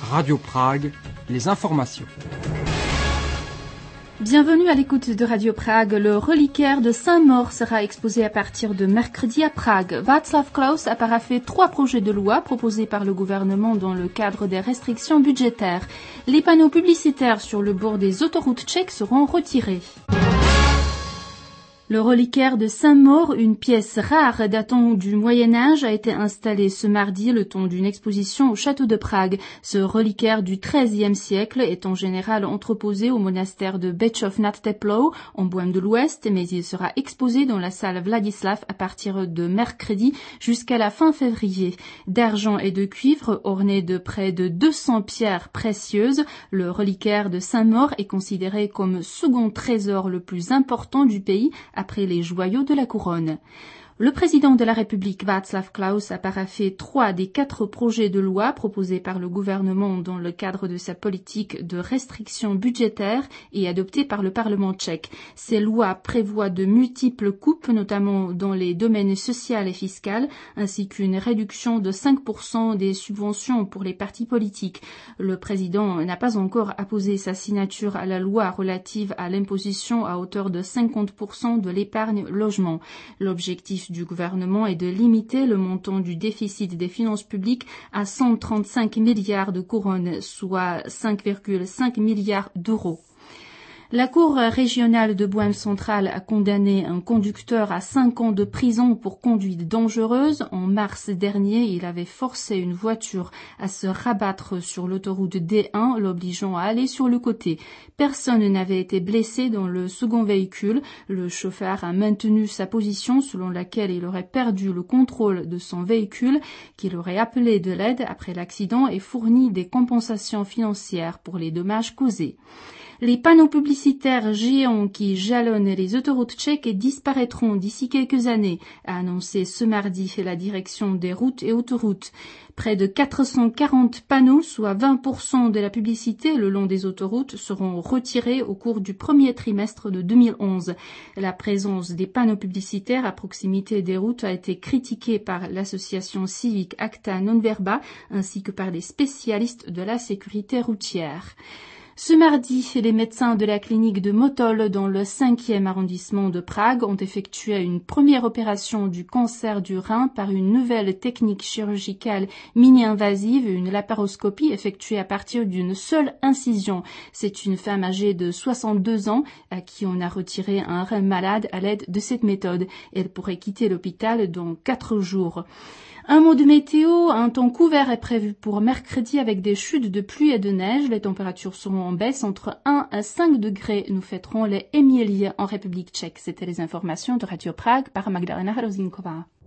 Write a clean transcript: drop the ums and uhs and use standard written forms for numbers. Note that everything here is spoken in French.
Radio Prague, les informations. Bienvenue à l'écoute de Radio Prague. Le reliquaire de Saint-Maur sera exposé à partir de mercredi à Prague. Václav Klaus a paraphé 3 projets de loi proposés par le gouvernement dans le cadre des restrictions budgétaires. Les panneaux publicitaires sur le bord des autoroutes tchèques seront retirés. Le reliquaire de Saint-Maur, une pièce rare datant du Moyen-Âge, a été installé ce mardi le temps d'une exposition au château de Prague. Ce reliquaire du XIIIe siècle est en général entreposé au monastère de Bečov nad Teplou, en Bohême de l'Ouest, mais il sera exposé dans la salle Vladislav à partir de mercredi jusqu'à la fin février. D'argent et de cuivre, orné de près de 200 pierres précieuses, le reliquaire de Saint-Maur est considéré comme second trésor le plus important du pays, après les joyaux de la couronne. Le président de la République, Václav Klaus, a paraphé 3 des 4 projets de loi proposés par le gouvernement dans le cadre de sa politique de restriction budgétaire et adoptés par le Parlement tchèque. Ces lois prévoient de multiples coupes, notamment dans les domaines social et fiscal, ainsi qu'une réduction de 5% des subventions pour les partis politiques. Le président n'a pas encore apposé sa signature à la loi relative à l'imposition à hauteur de 50% de l'épargne logement. L'objectif du gouvernement est de limiter le montant du déficit des finances publiques à 135 milliards de couronnes, soit 5,5 milliards d'euros. La Cour régionale de Bohême centrale a condamné un conducteur à 5 ans de prison pour conduite dangereuse. En mars dernier, il avait forcé une voiture à se rabattre sur l'autoroute D1, l'obligeant à aller sur le côté. Personne n'avait été blessé dans le second véhicule. Le chauffeur a maintenu sa position selon laquelle il aurait perdu le contrôle de son véhicule, qu'il aurait appelé de l'aide après l'accident et fourni des compensations financières pour les dommages causés. Les panneaux publicitaires géants qui jalonnent les autoroutes tchèques disparaîtront d'ici quelques années, a annoncé ce mardi la direction des routes et autoroutes. Près de 440 panneaux, soit 20% de la publicité le long des autoroutes, seront retirés au cours du premier trimestre de 2011. La présence des panneaux publicitaires à proximité des routes a été critiquée par l'association civique Acta Non Verba ainsi que par des spécialistes de la sécurité routière. Ce mardi, les médecins de la clinique de Motol dans le 5e arrondissement de Prague ont effectué une première opération du cancer du rein par une nouvelle technique chirurgicale mini-invasive, une laparoscopie effectuée à partir d'une seule incision. C'est une femme âgée de 62 ans à qui on a retiré un rein malade à l'aide de cette méthode. Elle pourrait quitter l'hôpital dans 4 jours. Un mot de météo, un temps couvert est prévu pour mercredi avec des chutes de pluie et de neige. Les températures seront en baisse entre 1 à 5 degrés. Nous fêterons les Emilie en République tchèque. C'était les informations de Radio Prague par Magdalena Hrozinková.